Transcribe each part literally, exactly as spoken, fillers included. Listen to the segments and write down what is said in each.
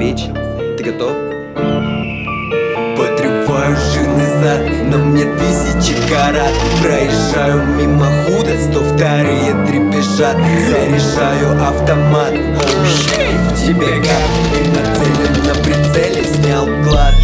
бич. Ты готов? Подрываю жирный зад, на мне тысячи карат. Проезжаю мимо худа, сто вторые дребезжат. Заряжаю автомат, оу щит, в тебе как. И нацелен на прицеле, снял клад.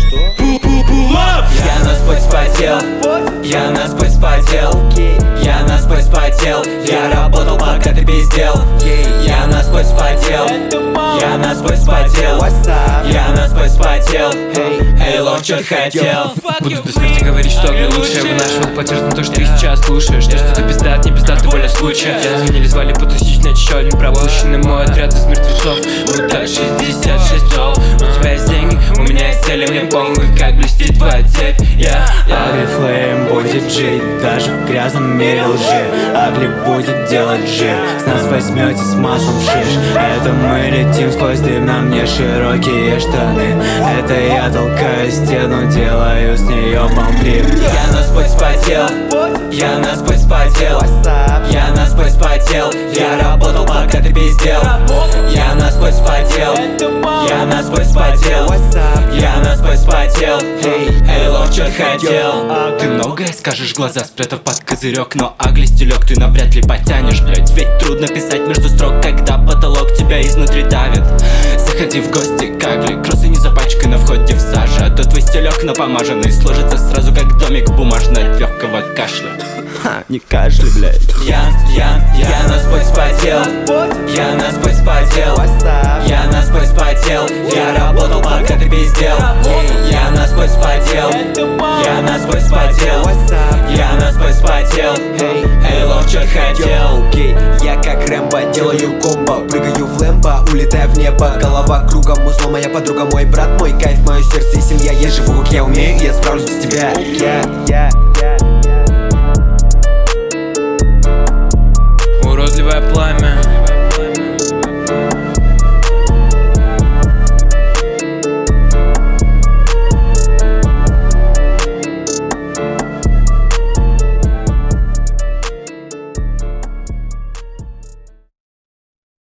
Я насквозь потел, я насквозь потел, я насквозь потел. Я работал, пока ты пиздел. Я насквозь потел, я насквозь потел, я насквозь потел. Эй, лох, чё ты хотел? Буду до смерти говорить, что для лучшее. Вынашивал платеж на то, что ты сейчас слушаешь. То, что ты пиздат, не пиздат, ты воля случая. Я звонили, звали потусить, на еще один пропущенный мой отряд из мертвецов. Удар шестьдесят шесть часов. У тебя есть деньги, у меня есть цели. Мне похуй, как блестит твоя цепь. Я Агрифлейм будет жить даже в грязном мире лжи. Агли будет делать жир, с нас возьмете с маслом шиш. Это мы летим сквозь дым, на мне широкие штаны. Это я толкаю стену, делаю с нее бомбли. Я насквозь потел, я насквозь потел, я насквозь потел. Я работал, пока ты пиздел. Я насквозь потел, я насквозь потел, я насквозь потел. Эй, лох, чё ты хотел? Ты многое скажешь, глаза спрятав под козырек. Но агли стилек ты навряд ли потянешь, блять. Ведь трудно писать между строк, когда потолок тебя изнутри давит. Заходи в гости к агли, кроссы не запачкай на входе в саже. А то твой стилек напомаженный сложится сразу как домик бумажный от легкого кашля. Ха, не кашли, блядь. Я, я, я насквозь потел, я насквозь потел, я насквозь потел. Я работал, пока ты пиздел. Я насквозь потел, я насквозь потел, я насквозь потел. Эй, лох, чё ты хотел? Окей, я как Рэмбо делаю комбо, прыгаю в лэмбо, улетаю в небо. Голова кругом, узло, моя подруга, мой брат, мой кайф, мое сердце и семья. Я живу, как я умею, я справлюсь без тебя. Я, я